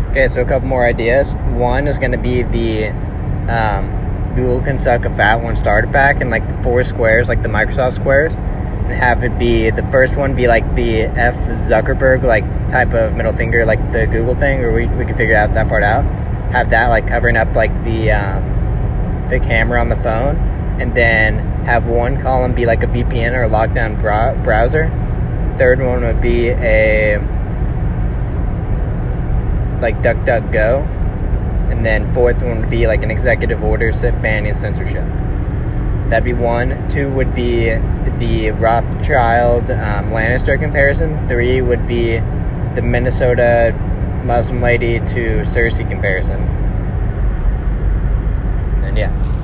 Okay, so a couple more ideas. One is going to be the Google can suck a fat one starter pack in like the 4 squares, like the Microsoft squares, and have it be the first one be like the F Zuckerberg like type of middle finger, like the Google thing, or we can figure out that part out. Have that like covering up like the camera on the phone, and then have one column be like a VPN or a lockdown browser. Third one would be a like DuckDuckGo, and then fourth one would be like an executive order banning censorship. That'd be 1. 2 would be the Rothschild Lannister comparison. 3 would be the Minnesota Muslim lady to Cersei comparison. And yeah.